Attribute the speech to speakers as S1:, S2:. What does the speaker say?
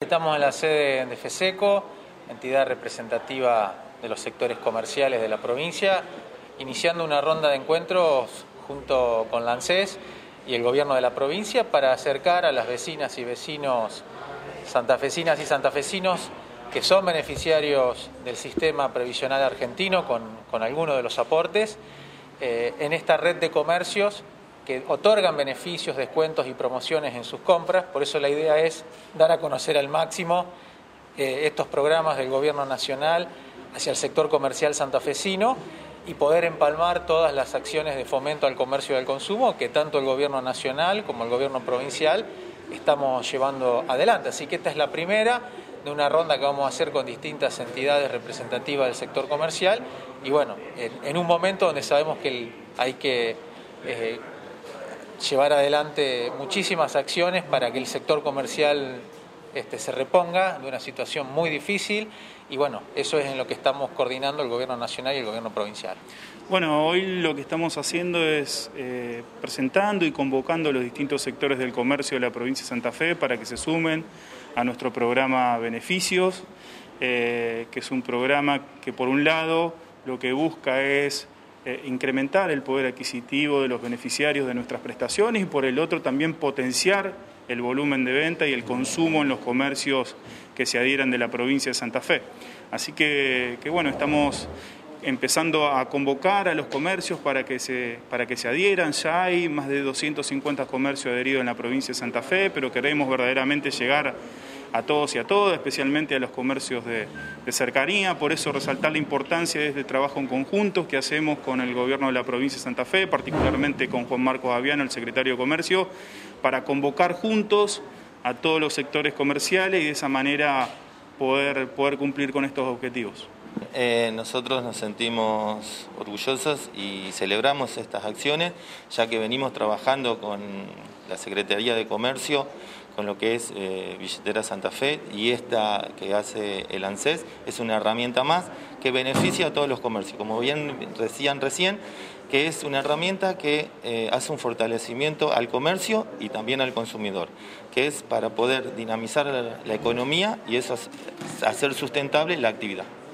S1: estamos en la sede de FESECO, entidad representativa de los sectores comerciales de la provincia, iniciando una ronda de encuentros junto con la ANSES y el gobierno de la provincia para acercar a las vecinas y vecinos santafesinas y santafesinos que son beneficiarios del sistema previsional argentino con algunos de los aportes en esta red de comercios que otorgan beneficios, descuentos y promociones en sus compras. Por eso la idea es dar a conocer al máximo estos programas del Gobierno Nacional hacia el sector comercial santafesino y poder empalmar todas las acciones de fomento al comercio y al consumo que tanto el Gobierno Nacional como el Gobierno Provincial estamos llevando adelante. Así que esta es la primera de una ronda que vamos a hacer con distintas entidades representativas del sector comercial y bueno, en un momento donde sabemos que hay que llevar adelante muchísimas acciones para que el sector comercial se reponga de una situación muy difícil y bueno, eso es en lo que estamos coordinando el Gobierno Nacional y el Gobierno Provincial.
S2: Bueno, hoy lo que estamos haciendo es presentando y convocando a los distintos sectores del comercio de la provincia de Santa Fe para que se sumen a nuestro programa Beneficios, que es un programa que por un lado lo que busca es incrementar el poder adquisitivo de los beneficiarios de nuestras prestaciones y por el otro también potenciar el volumen de venta y el consumo en los comercios que se adhieran de la provincia de Santa Fe. Así que bueno, estamos empezando a convocar a los comercios para que se adhieran. Ya hay más de 250 comercios adheridos en la provincia de Santa Fe, pero queremos verdaderamente llegar a todos y a todas, especialmente a los comercios de cercanía. Por eso resaltar la importancia de este trabajo en conjunto que hacemos con el gobierno de la provincia de Santa Fe, particularmente con Juan Marcos Aviano, el secretario de Comercio, para convocar juntos a todos los sectores comerciales y de esa manera poder cumplir con estos objetivos.
S3: Nosotros nos sentimos orgullosos y celebramos estas acciones, ya que venimos trabajando con la Secretaría de Comercio, con lo que es Billetera Santa Fe, y esta que hace el ANSES es una herramienta más que beneficia a todos los comercios, como bien decían recién, que es una herramienta que hace un fortalecimiento al comercio y también al consumidor, que es para poder dinamizar la economía y eso hacer sustentable la actividad.